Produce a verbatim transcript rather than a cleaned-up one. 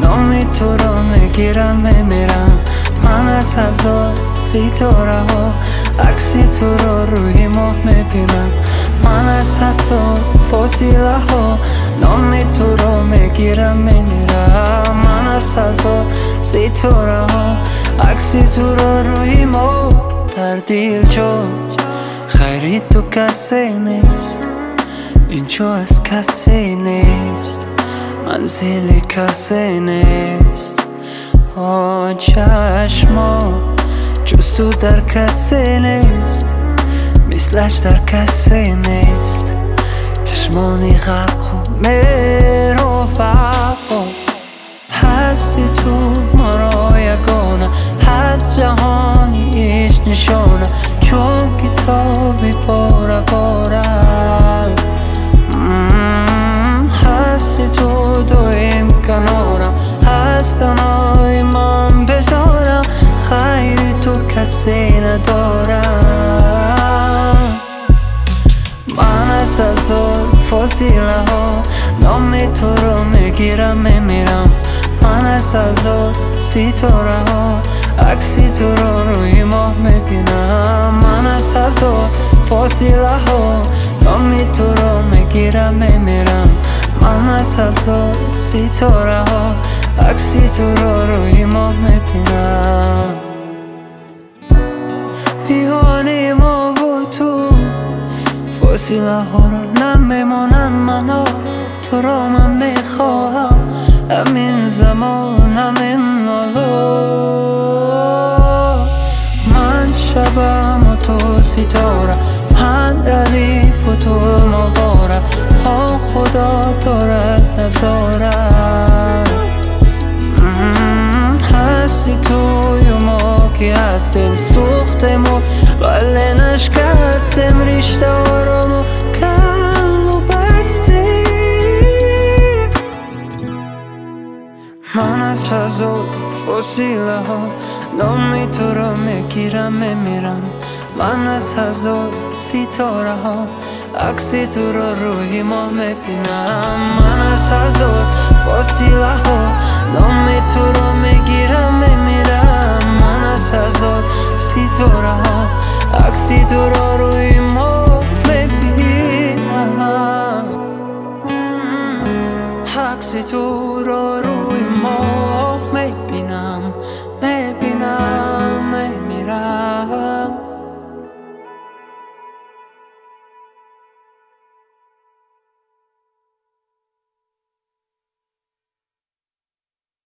نامی تو رو میگیرم میمیرم. من از هزار ستاره ها عکسی تو رو روی ماه میبینم. من از هزار فاصله ها نامی تو رو میگیرم میمیرم. من از هزار ستاره ها عکسی تو رو روی ماه. در دل جا خیری تو کسی نیست، اینجا از کسی نیست، منزل کسی نیست. آه چشما جز تو در کسی نیست، مثلش در کسی نیست. چشمانی غرق و مهر و وفا، هستی تو مرا یگانه، از جهانی هیچ نشانه، چون کتابی پاره پاره. هستی تو دویم کنارم، از تنهای من بذارم، خیلی تو کسی ندارم. من از هزار فاصله ها نامی تو رو میگیرم میمیرم. من از هزار ستاره ها عکسی تو رو روی ماه میبینم. من از هزار فاصله ها نامی تو رو میگیرم میمیرم. من از هزار ستاره ها عکسی تو رو روی ماه میبینم. میوانی ما و تو فاصله ها رو نمیمانن، منو تو رو من میخواهم، همین زمان همین حالا. من شبم و تو ستاره، من ردیف و تو مواره، ها خدا دارد نظارت. هستی توی ما که هستیم سوختیم و ولی نشکستیم، رشته آرامو کم و بستیم. من از هزار فاصله ها نامی تو رو میگیرم میمیرم. من از هزار ستاره ها عکسی تو رو روی ما میبینم. من از هزار فاصله ها نامی تو رو میگیرم میمیرم. من از هزار ستاره ها عکسی تو رو روی ما میبینم. عکسی تو رو